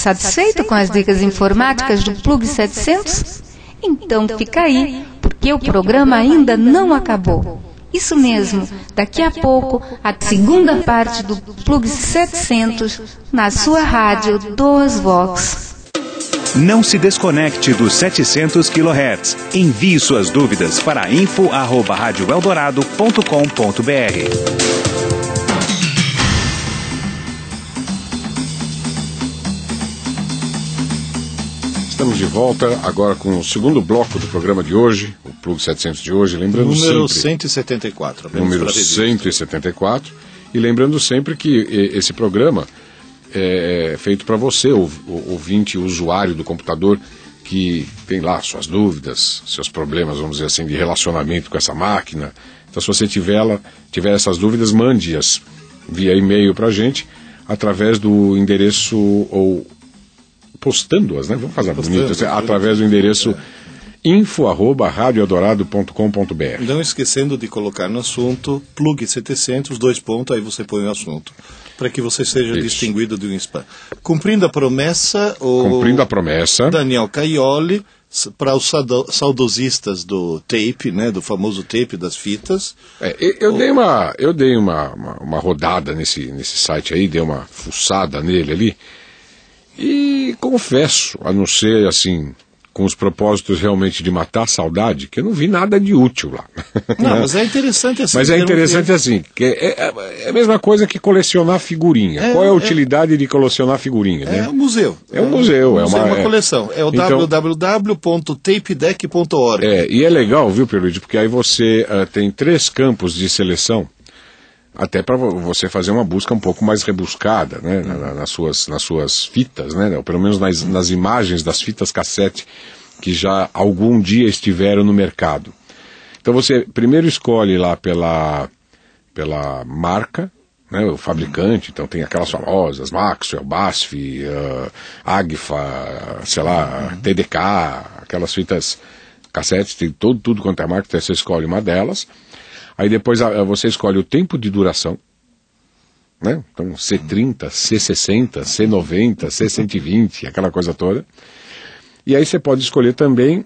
Satisfeito com as dicas informáticas do Plug 700? Então fica aí, porque o programa ainda não acabou. Isso mesmo, daqui a pouco, a segunda parte do Plug 700 na sua rádio 2Vox. Não se desconecte dos 700 kHz. Envie suas dúvidas para info@radioeldorado.com.br. Estamos de volta agora com o segundo bloco do programa de hoje, o Plug 700 de hoje, lembrando número sempre... 174. Número 174. E lembrando sempre que esse programa é feito para você, ouvinte, usuário do computador, que tem lá suas dúvidas, seus problemas, vamos dizer assim, de relacionamento com essa máquina. Então, se você tiver essas dúvidas, mande-as via e-mail para a gente, através do endereço, ou postando-as, né? Vamos fazer bonito, através do endereço info@radioeldorado.com.br. Não esquecendo de colocar no assunto Plug 700, 2 pontos, aí você põe o assunto, para que você seja distinguido de um spam. Cumprindo a promessa, Daniel Caioli, para os saudosistas do tape, né, do famoso tape das fitas. Eu dei uma rodada nesse site aí, dei uma fuçada nele ali, e confesso, a não ser assim, com os propósitos realmente de matar a saudade, que eu não vi nada de útil lá. Não, mas é interessante assim. Mas é interessante assim, que é a mesma coisa que colecionar figurinha. Qual é a utilidade de colecionar figurinha? É um museu. É um museu. É uma coleção. É o www.tapedeck.org. E é legal, viu, Pierluigi, porque aí você tem 3 campos de seleção, até para você fazer uma busca um pouco mais rebuscada, né, nas suas fitas, né, ou pelo menos nas imagens das fitas cassete que já algum dia estiveram no mercado. Então você primeiro escolhe lá pela marca, né, o fabricante. Então tem aquelas famosas, Maxell, BASF, Agfa, sei lá, TDK, aquelas fitas cassete, tem tudo quanto é marca, então você escolhe uma delas. Aí depois você escolhe o tempo de duração, né? Então C30, C60, C90, C120, aquela coisa toda. E aí você pode escolher também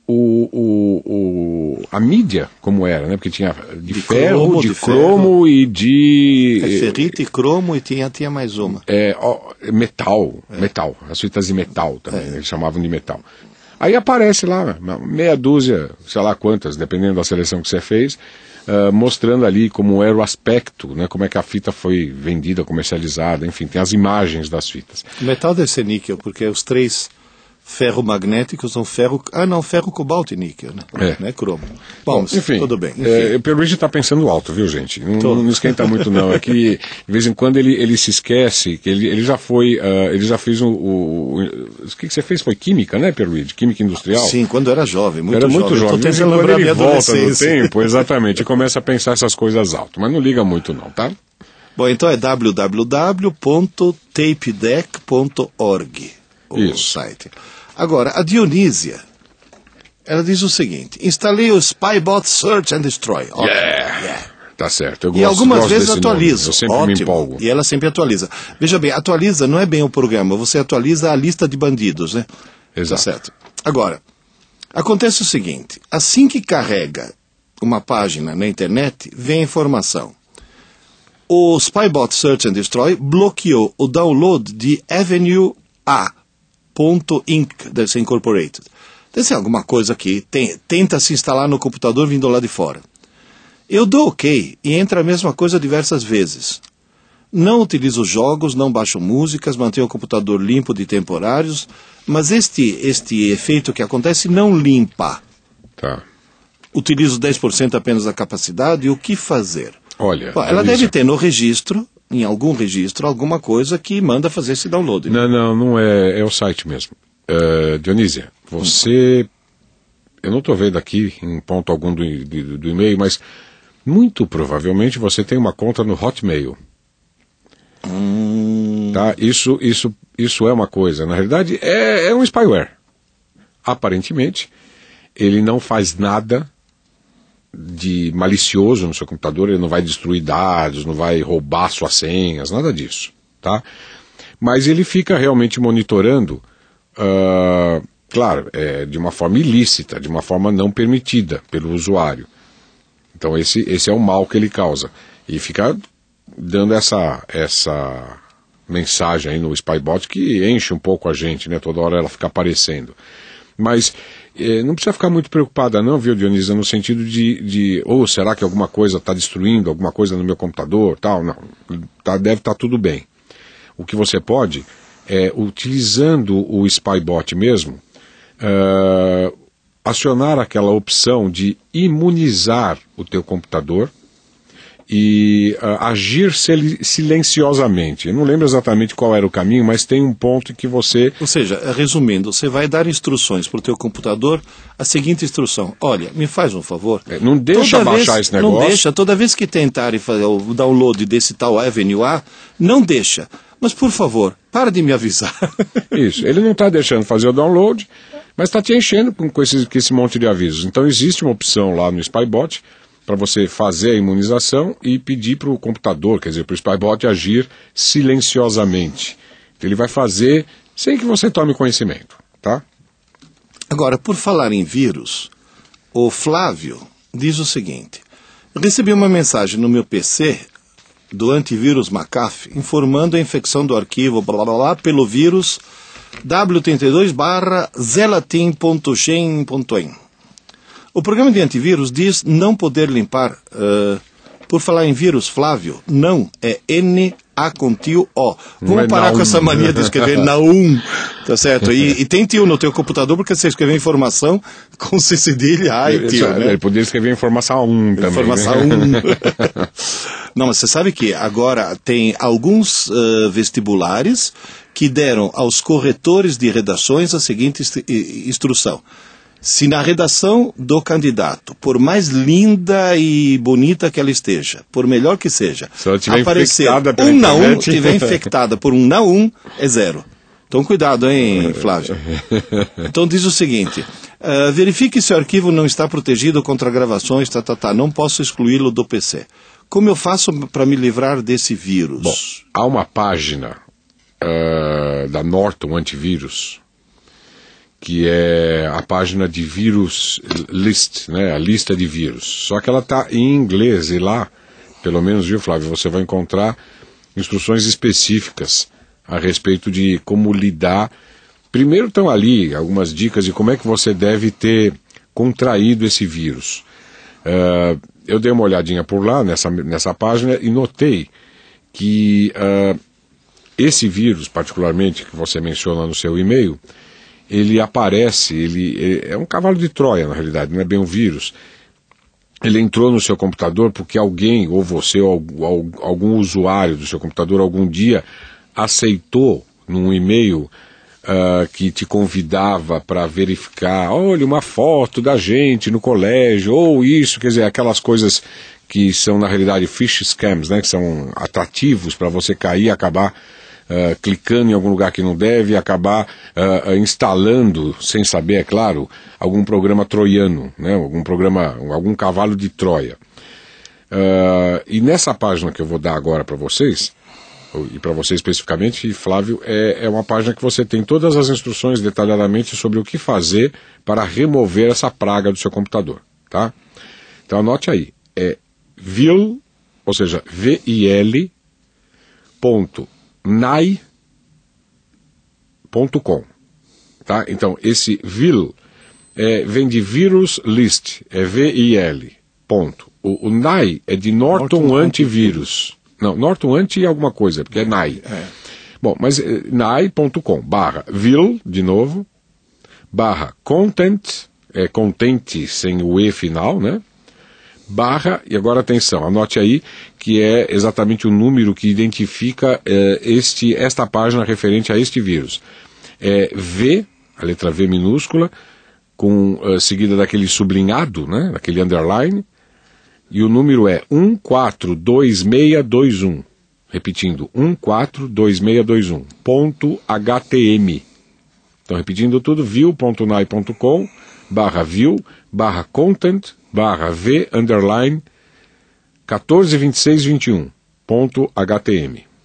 a mídia, como era, né? Porque tinha de ferro, de cromo e de... ferrita e cromo, e tinha mais uma. Metal. As fitas de metal também, eles chamavam de metal. Aí aparece lá, meia dúzia, sei lá quantas, dependendo da seleção que você fez, mostrando ali como era o aspecto, né, como é que a fita foi vendida, comercializada, enfim, tem as imagens das fitas. O metal deve ser níquel, porque os 3 ferromagnéticos são ferro, cobalto e níquel, né? Não é cromo. Bom, enfim, tudo bem. O Pierluigi está pensando alto, viu, gente? Não esquenta muito não, é que de vez em quando ele se esquece, que ele já fez o que você fez? Foi química, né, Pierluigi? Química industrial? Sim, quando era jovem, muito jovem. Estou tentando lembrar minha volta no tempo, exatamente, e começa a pensar essas coisas alto, mas não liga muito não, tá? Bom, então é www.tapedeck.org o site. Agora, a Dionísia, ela diz o seguinte: instalei o Spybot Search and Destroy. Tá certo. E algumas vezes atualiza. Eu sempre me empolgo. E ela sempre atualiza. Veja bem, atualiza não é bem o programa, você atualiza a lista de bandidos, né? Exato. Tá certo. Agora, acontece o seguinte: assim que carrega uma página na internet, vem a informação. O Spybot Search and Destroy bloqueou o download de Avenue A.Inc. deve ser Incorporated. Deve ser alguma coisa que tenta se instalar no computador vindo lá de fora. Eu dou OK e entra a mesma coisa diversas vezes. Não utilizo jogos, não baixo músicas, mantenho o computador limpo de temporários, mas este efeito que acontece não limpa. Tá. Utilizo 10% apenas da capacidade, e o que fazer? Olha, ela deve ter no registro, em algum registro, alguma coisa que manda fazer esse download. Né? Não é o site mesmo. Dionísia, você... Eu não estou vendo aqui em ponto algum do e-mail, mas muito provavelmente você tem uma conta no Hotmail. Tá? Isso é uma coisa. Na realidade, é um spyware. Aparentemente, ele não faz nada de malicioso no seu computador, ele não vai destruir dados, não vai roubar suas senhas, nada disso, tá? Mas ele fica realmente monitorando, claro, de uma forma ilícita, de uma forma não permitida pelo usuário. Então esse é o mal que ele causa. E fica dando essa mensagem aí no Spybot que enche um pouco a gente, né? Toda hora ela fica aparecendo. Mas não precisa ficar muito preocupada não, viu, Dionisa, no sentido de será que alguma coisa está destruindo, alguma coisa no meu computador, tal? Não, deve estar tudo bem. O que você pode utilizando o Spybot mesmo, acionar aquela opção de imunizar o teu computador e agir silenciosamente. Eu não lembro exatamente qual era o caminho, mas tem um ponto em que você... Ou seja, resumindo, você vai dar instruções para o teu computador, a seguinte instrução: olha, me faz um favor. Não deixa baixar esse negócio. Não deixa, toda vez que tentarem fazer o download desse tal Avenue A, não deixa. Mas, por favor, para de me avisar. Isso, ele não está deixando fazer o download, mas está te enchendo com esse monte de avisos. Então existe uma opção lá no Spybot para você fazer a imunização e pedir para o computador, quer dizer, para o Spybot agir silenciosamente. Então, ele vai fazer sem que você tome conhecimento, tá? Agora, por falar em vírus, o Flávio diz o seguinte: recebi uma mensagem no meu PC do antivírus McAfee informando a infecção do arquivo blá blá blá pelo vírus w32/zelatin.gen.en. O programa de antivírus diz não poder limpar. Por falar em vírus, Flávio, não, é N-A com tio O. Vamos parar com essa mania de escrever Naum, tá certo? E tem tio no teu computador porque você escreveu informação com C cedilha A e tio, né? Ele poderia escrever informação 1 também. Informação 1. Não, mas você sabe que agora tem alguns vestibulares que deram aos corretores de redações a seguinte instrução: se na redação do candidato, por mais linda e bonita que ela esteja, por melhor que seja, aparecer um na um, estiver infectada por um na um, é 0. Então cuidado, hein, Flávio? Então diz o seguinte: verifique se o arquivo não está protegido contra gravações, não posso excluí-lo do PC. Como eu faço para me livrar desse vírus? Bom, há uma página da Norton Antivírus, que é a página de vírus list, né, a lista de vírus. Só que ela está em inglês e lá, pelo menos, viu, Flávio, você vai encontrar instruções específicas a respeito de como lidar. Primeiro estão ali algumas dicas de como é que você deve ter contraído esse vírus. Eu dei uma olhadinha por lá nessa página e notei que esse vírus, particularmente, que você menciona no seu e-mail, ele aparece, ele é um cavalo de Troia, na realidade, não é bem um vírus. Ele entrou no seu computador porque alguém, ou você, ou algum usuário do seu computador, algum dia aceitou num e-mail que te convidava para verificar, olha, uma foto da gente no colégio, ou isso, quer dizer, aquelas coisas que são, na realidade, fish scams, né, que são atrativos para você cair e acabar clicando em algum lugar que não deve e acabar instalando, sem saber, é claro, algum programa troiano, né, algum cavalo de Troia. E nessa página que eu vou dar agora para vocês, e para você especificamente, Flávio, é uma página que você tem todas as instruções detalhadamente sobre o que fazer para remover essa praga do seu computador, tá? Então anote aí, é vil, ou seja, vil.nai.com, tá? Então esse vil vem de Virus List, é VIL, ponto. O NAI é de Norton Antivírus. Não, Norton Anti alguma coisa, porque é NAI. Bom, mas nai.com, /vil, de novo, /content, content sem o E final, né? E agora atenção, anote aí que é exatamente o número que identifica esta página referente a este vírus. É V, a letra V minúscula, seguida daquele sublinhado, né? Daquele underline, e o número é 142621. Repetindo, 142621. .htm. Então, repetindo tudo, vil.nai.com /vil/content /v _ 142621. .htm.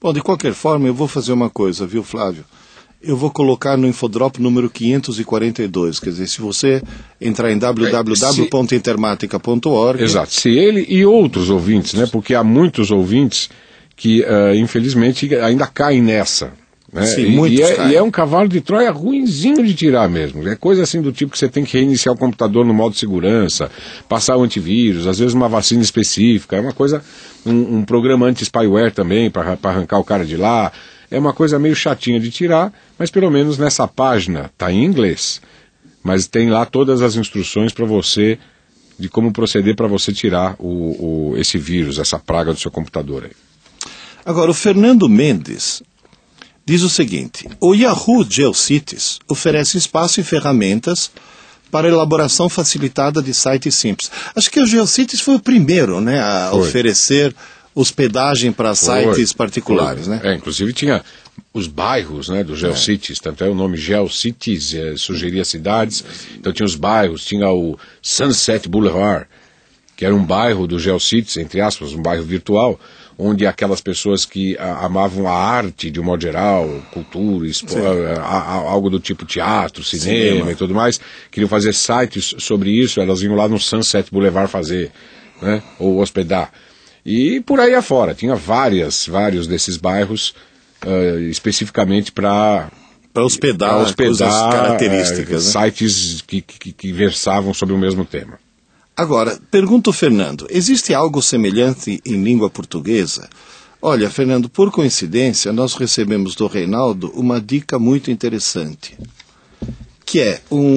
Bom, de qualquer forma, eu vou fazer uma coisa, viu, Flávio? Eu vou colocar no Infodrop número 542. Quer dizer, se você entrar em www.intermatica.org... Exato. Se ele e outros ouvintes, né? Porque há muitos ouvintes que, infelizmente, ainda caem nessa. Né? Sim, muitos caem. E é um cavalo de Troia ruinzinho de tirar mesmo. É coisa assim do tipo que você tem que reiniciar o computador no modo segurança, passar o antivírus, às vezes uma vacina específica. É uma coisa, um programa anti-spyware também, para arrancar o cara de lá. É uma coisa meio chatinha de tirar, mas pelo menos nessa página está em inglês. Mas tem lá todas as instruções para você, de como proceder para você tirar esse vírus, essa praga do seu computador aí. Agora, o Fernando Mendes diz o seguinte: o Yahoo GeoCities oferece espaço e ferramentas para elaboração facilitada de sites simples. Acho que o GeoCities foi o primeiro, né, a oferecer hospedagem para sites particulares, né? Inclusive tinha os bairros, né, do GeoCities, tanto é o nome GeoCities, sugeria cidades, então tinha os bairros, tinha o Sunset Boulevard, que era um bairro do GeoCities, entre aspas, um bairro virtual, onde aquelas pessoas que amavam a arte de um modo geral, cultura, algo do tipo teatro, cinema e tudo mais, queriam fazer sites sobre isso, elas iam lá no Sunset Boulevard fazer, né, ou hospedar. E por aí afora, tinha vários desses bairros especificamente para hospedar coisas características, né? Sites que versavam sobre o mesmo tema. Agora, pergunta o Fernando, existe algo semelhante em língua portuguesa? Olha, Fernando, por coincidência, nós recebemos do Reinaldo uma dica muito interessante, que é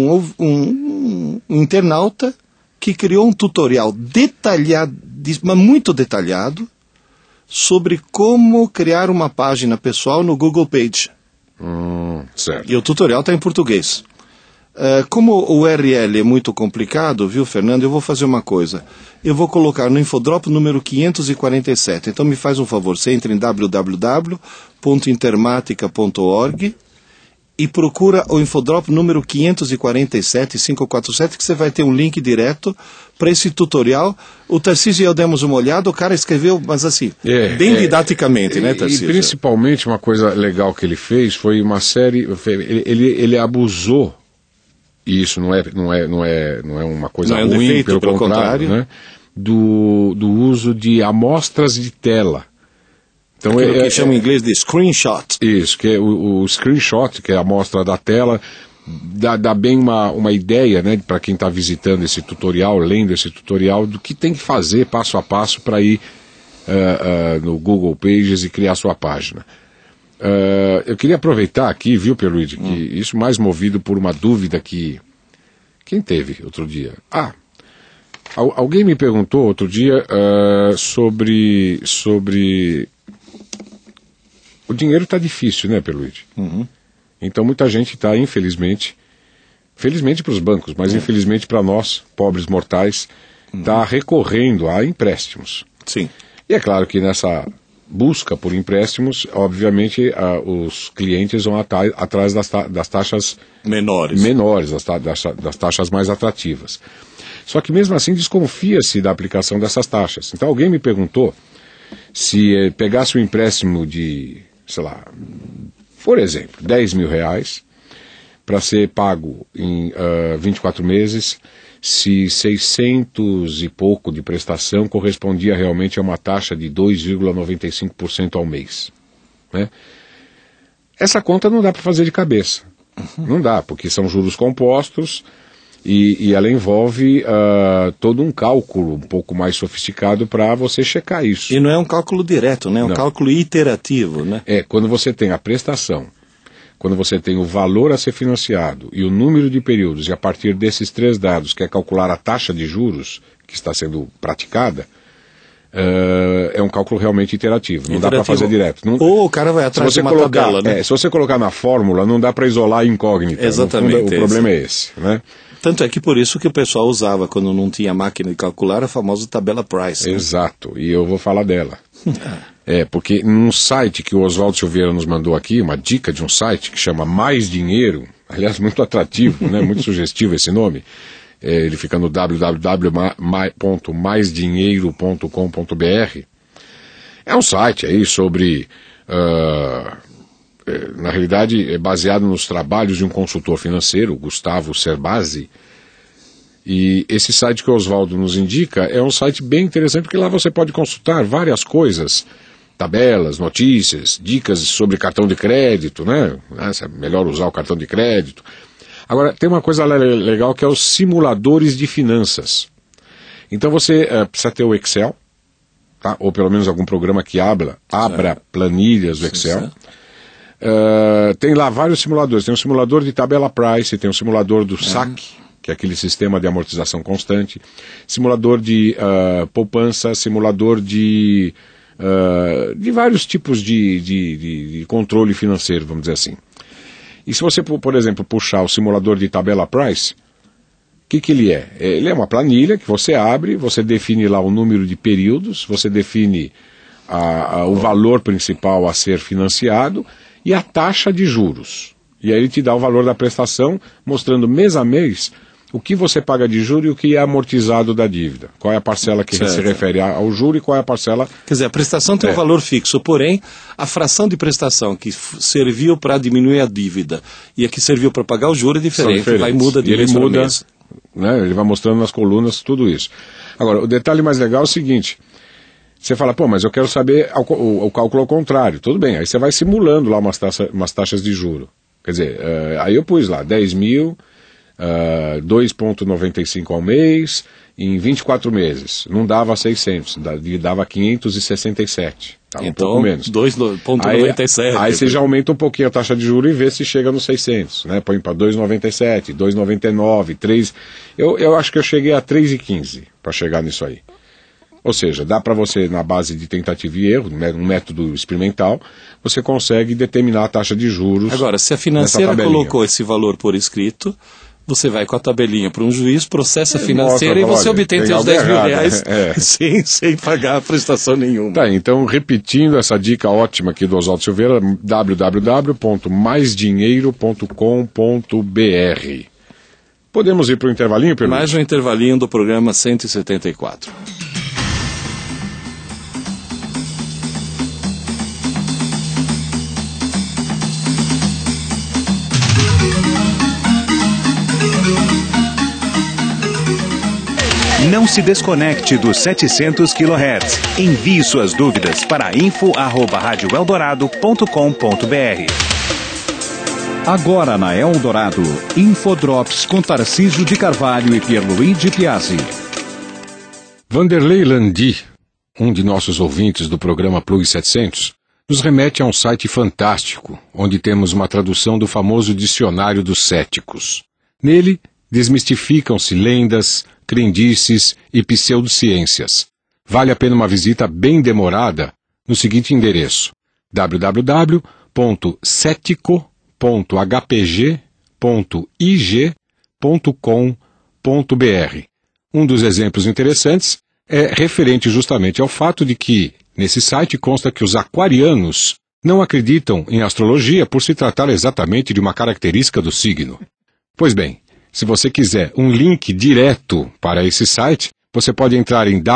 um internauta que criou um tutorial detalhado, mas muito detalhado, sobre como criar uma página pessoal no Google Page. Certo. E o tutorial está em português. Como o URL é muito complicado, viu, Fernando, eu vou fazer uma coisa. Eu vou colocar no Infodrop número 547. Então me faz um favor, você entra em www.intermatica.org e procura o Infodrop número 547, que você vai ter um link direto para esse tutorial. O Tarcísio e eu demos uma olhada, o cara escreveu, mas assim, bem didaticamente, né, Tarcísio? E principalmente uma coisa legal que ele fez foi uma série, ele abusou, e isso não é uma coisa ruim, defeito, pelo contrário, né, do uso de amostras de tela. Então, aquilo que chama em inglês de screenshot. Isso, que é o screenshot, que é a amostra da tela, dá bem uma ideia, né, para quem está visitando esse tutorial, lendo esse tutorial, do que tem que fazer passo a passo para ir no Google Pages e criar sua página. Eu queria aproveitar aqui, viu, Pierluigi, que isso mais movido por uma dúvida que... Quem teve outro dia? Alguém me perguntou outro dia sobre... O dinheiro está difícil, né, Pierluigi? Então muita gente está, infelizmente, felizmente para os bancos, mas infelizmente para nós, pobres mortais, está recorrendo a empréstimos. Sim. E é claro que nessa busca por empréstimos, obviamente, os clientes vão atrás das taxas menores, das taxas mais atrativas. Só que mesmo assim desconfia-se da aplicação dessas taxas. Então alguém me perguntou se pegasse um empréstimo de, sei lá, por exemplo, R$10.000 para ser pago em 24 meses, se 600 e pouco de prestação correspondia realmente a uma taxa de 2,95% ao mês, né? Essa conta não dá para fazer de cabeça. Não dá, porque são juros compostos e ela envolve todo um cálculo um pouco mais sofisticado para você checar isso. E não é um cálculo direto, né? É um cálculo iterativo, né? Quando você tem a prestação, quando você tem o valor a ser financiado e o número de períodos, e a partir desses 3 dados, que é calcular a taxa de juros que está sendo praticada, é um cálculo realmente iterativo. Não dá para fazer direto. Ou o cara vai atrás de uma tabela, né? Se você colocar na fórmula, não dá para isolar a incógnita. Exatamente. O problema é esse, né? Tanto é que por isso que o pessoal usava, quando não tinha máquina de calcular, a famosa tabela Price. Né? Exato, e eu vou falar dela. Porque num site que o Oswaldo Silveira nos mandou aqui, uma dica de um site que chama Mais Dinheiro, aliás, muito atrativo, né? Muito sugestivo esse nome. Ele fica no www.maisdinheiro.com.br. É um site aí sobre na realidade, é baseado nos trabalhos de um consultor financeiro, Gustavo Cerbasi. E esse site que o Oswaldo nos indica é um site bem interessante, porque lá você pode consultar várias coisas, tabelas, notícias, dicas sobre cartão de crédito, né? É melhor usar o cartão de crédito. Agora, tem uma coisa legal que é os simuladores de finanças. Então você precisa ter o Excel, tá? Ou pelo menos algum programa que abra planilhas do Excel. Tem lá vários simuladores. Tem um simulador de tabela Price, tem um simulador do SAC, que é aquele sistema de amortização constante, simulador de poupança, simulador de vários tipos de controle financeiro, vamos dizer assim. E se você, por exemplo, puxar o simulador de tabela Price, o que ele é? Ele é uma planilha que você abre, você define lá o número de períodos, você define o valor principal a ser financiado e a taxa de juros. E aí ele te dá o valor da prestação, mostrando mês a mês o que você paga de juro e o que é amortizado da dívida. Qual é a parcela que se refere ao juro e qual é a parcela... Quer dizer, a prestação tem um valor fixo, porém, a fração de prestação que serviu para diminuir a dívida e a que serviu para pagar o juro é diferente. Vai muda de mês para mês. Né, ele vai mostrando nas colunas tudo isso. Agora, o detalhe mais legal é o seguinte... Você fala, mas eu quero saber o cálculo ao contrário. Tudo bem, aí você vai simulando lá umas taxas de juro. Quer dizer, aí eu pus lá 10 mil... 2,95 ao mês em 24 meses. Não dava 600, dava 567. Tá, então, um pouco menos. 2,97. Aí você já aumenta um pouquinho a taxa de juros e vê se chega nos 600. Né? Põe para 2,97, 2,99, 3. Eu acho que eu cheguei a 3,15 para chegar nisso aí. Ou seja, dá para você, na base de tentativa e erro, um método experimental, você consegue determinar a taxa de juros. Agora, se a financeira colocou esse valor por escrito, você vai com a tabelinha para um juiz, processa a financeira e você obtém seus 10 mil reais sem pagar prestação nenhuma. Tá, então, repetindo essa dica ótima aqui do Oswaldo Silveira, www.maisdinheiro.com.br. Podemos ir para o intervalinho, Pedro? Mais um intervalinho do programa 174. Não se desconecte dos 700 kHz. Envie suas dúvidas para info@radioeldorado.com.br. Agora na Eldorado, Infodrops com Tarcísio de Carvalho e Pierluigi Piazzi. Vanderlei Landi, um de nossos ouvintes do programa Plug 700, nos remete a um site fantástico, onde temos uma tradução do famoso Dicionário dos Céticos. Nele, desmistificam-se lendas, crendices e pseudociências. Vale a pena uma visita bem demorada no seguinte endereço: www.cetico.hpg.ig.com.br. Um dos exemplos interessantes é referente justamente ao fato de que, nesse site consta que os aquarianos não acreditam em astrologia por se tratar exatamente de uma característica do signo. Pois bem, se você quiser um link direto para esse site, você pode entrar em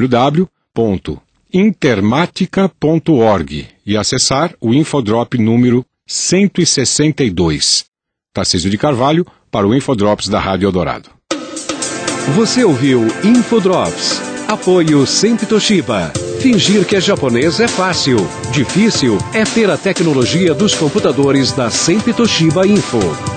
www.intermatica.org e acessar o Infodrop número 162. Tarcísio de Carvalho para o Infodrops da Rádio Eldorado. Você ouviu Infodrops. Apoio Sempre Toshiba. Fingir que é japonês é fácil. Difícil é ter a tecnologia dos computadores da Sempre Toshiba Info.